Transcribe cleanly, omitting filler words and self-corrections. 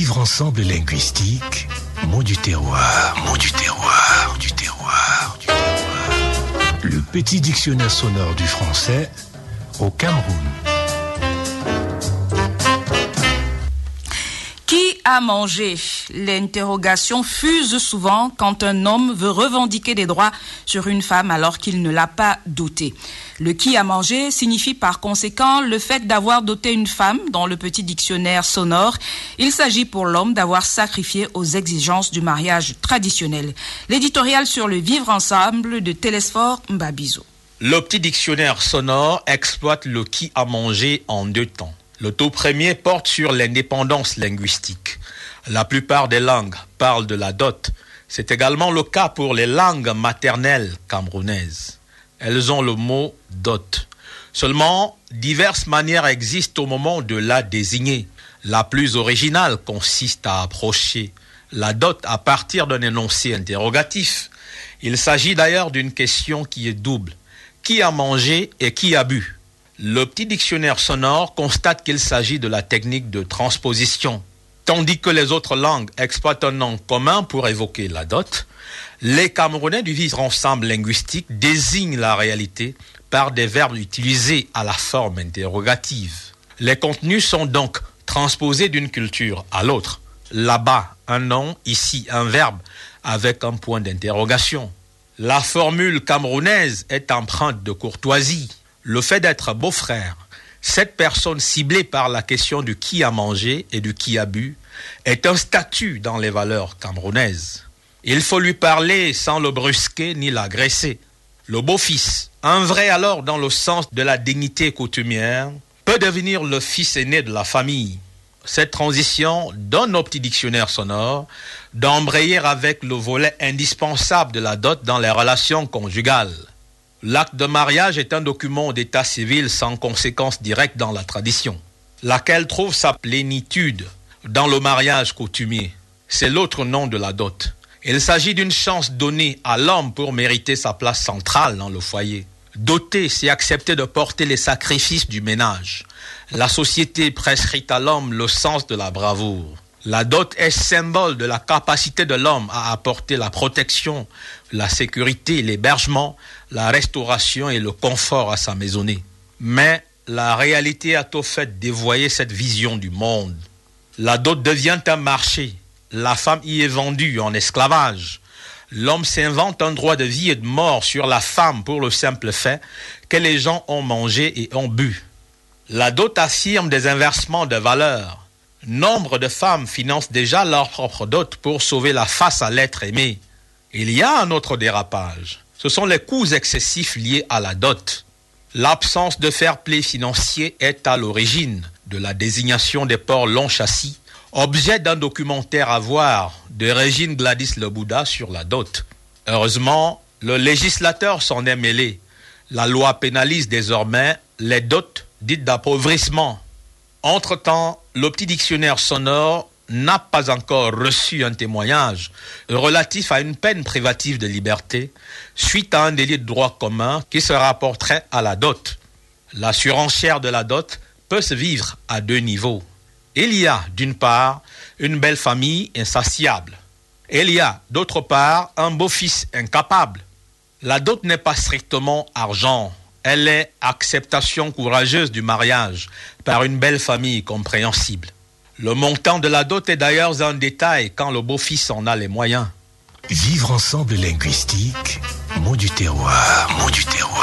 Vivre ensemble linguistique, mots du terroir, mots du terroir, mots du terroir, du terroir. Le petit dictionnaire sonore du français au Cameroun. Qui a mangé? L'interrogation fuse souvent quand un homme veut revendiquer des droits sur une femme alors qu'il ne l'a pas dotée. Le qui a mangé signifie par conséquent le fait d'avoir doté une femme. Dans le petit dictionnaire sonore, il s'agit pour l'homme d'avoir sacrifié aux exigences du mariage traditionnel. L'éditorial sur le vivre ensemble de Télésphore Mbabizo. Le petit dictionnaire sonore exploite le qui a mangé en deux temps. Le tout premier porte sur l'indépendance linguistique. La plupart des langues parlent de la dot. C'est également le cas pour les langues maternelles camerounaises. Elles ont le mot dot. Seulement, diverses manières existent au moment de la désigner. La plus originale consiste à approcher la dot à partir d'un énoncé interrogatif. Il s'agit d'ailleurs d'une question qui est double. Qui a mangé et qui a bu? Le petit dictionnaire sonore constate qu'il s'agit de la technique de transposition. Tandis que les autres langues exploitent un nom commun pour évoquer la dot, les Camerounais du vivre ensemble linguistique désignent la réalité par des verbes utilisés à la forme interrogative. Les contenus sont donc transposés d'une culture à l'autre. Là-bas, un nom, ici un verbe avec un point d'interrogation. La formule camerounaise est empreinte de courtoisie. Le fait d'être beau-frère, cette personne ciblée par la question du qui a mangé et du qui a bu, est un statut dans les valeurs camerounaises. Il faut lui parler sans le brusquer ni l'agresser. Le beau-fils, un vrai alors dans le sens de la dignité coutumière, peut devenir le fils aîné de la famille. Cette transition donne au petit dictionnaire sonore d'embrayer avec le volet indispensable de la dot dans les relations conjugales. L'acte de mariage est un document d'état civil sans conséquence directe dans la tradition, laquelle trouve sa plénitude dans le mariage coutumier. C'est l'autre nom de la dot. Il s'agit d'une chance donnée à l'homme pour mériter sa place centrale dans le foyer. Doter, c'est accepter de porter les sacrifices du ménage. La société prescrit à l'homme le sens de la bravoure. La dot est symbole de la capacité de l'homme à apporter la protection, la sécurité, l'hébergement, la restauration et le confort à sa maisonnée. Mais la réalité a au fait dévoyé cette vision du monde. La dot devient un marché. La femme y est vendue en esclavage. L'homme s'invente un droit de vie et de mort sur la femme pour le simple fait que les gens ont mangé et ont bu. La dot affirme des inversements de valeurs. Nombre de femmes financent déjà leur propre dot pour sauver la face à l'être aimé. Il y a un autre dérapage. Ce sont les coûts excessifs liés à la dot. L'absence de fair-play financier est à l'origine de la désignation des porcs long châssis, objet d'un documentaire à voir de Régine Gladys Le Bouddha sur la dot. Heureusement, le législateur s'en est mêlé. La loi pénalise désormais les dots dites d'appauvrissement. Entre-temps, le petit dictionnaire sonore n'a pas encore reçu un témoignage relatif à une peine privative de liberté suite à un délit de droit commun qui se rapporterait à la dot. La surenchère de la dot peut se vivre à deux niveaux. Il y a, d'une part, une belle famille insatiable. Il y a, d'autre part, un beau-fils incapable. La dot n'est pas strictement argent. Elle est acceptation courageuse du mariage par une belle famille compréhensible. Le montant de la dot est d'ailleurs un détail quand le beau-fils en a les moyens. Vivre ensemble linguistique, mots du terroir, mots du terroir.